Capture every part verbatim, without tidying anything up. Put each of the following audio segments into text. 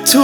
تو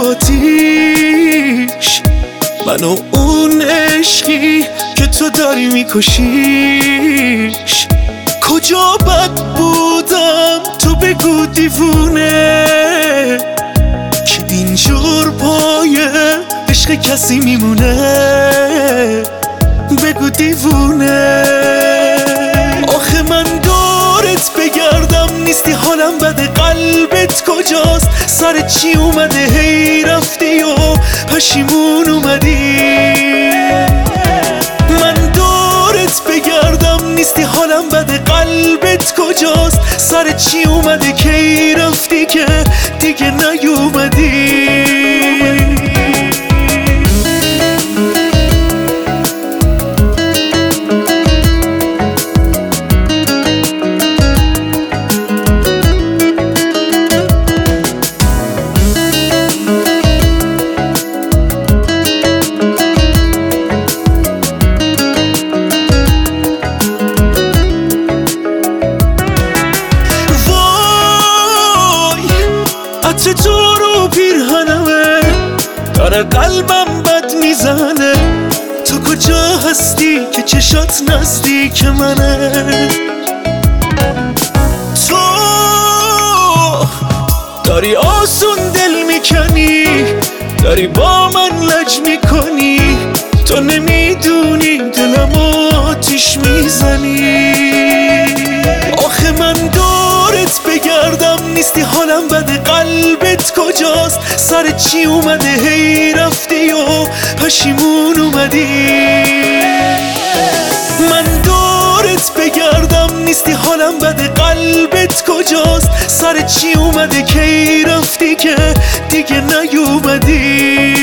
آتیش، من و اون عشقی که تو داری میکشیش. کجا بد بودم تو بگو دیوونه، که اینجور پایه عشق کسی میمونه. بگو دیوونه. آخه من دورت بگردم نیستی، حالم بده، قلبت کجاست؟ سر چی اومده هی رفتی و پشیمون اومدی؟ من دورت بگردم نیستی، حالم بده، قلبت کجاست؟ سر چی اومده کی رفتی که دیگه نیومدی؟ عطر تو رو پیرهنمه، داره قلبم بد میزنه. تو کجا هستی که چشات نزدیک منه؟ تو داری آسون دل میکنی، داری با من لج میکنی. تو نمیدونی دلم آتیش میزنی. آخه من دورت بگردم نیستی، حالم بده، قلبت کجاست؟ سر چی اومده هی رفتی و پشیمون اومدی؟ من دورت بگردم نیستی، حالم بده، قلبت کجاست؟ سر چی اومده کی رفتی که دیگه نیومدی؟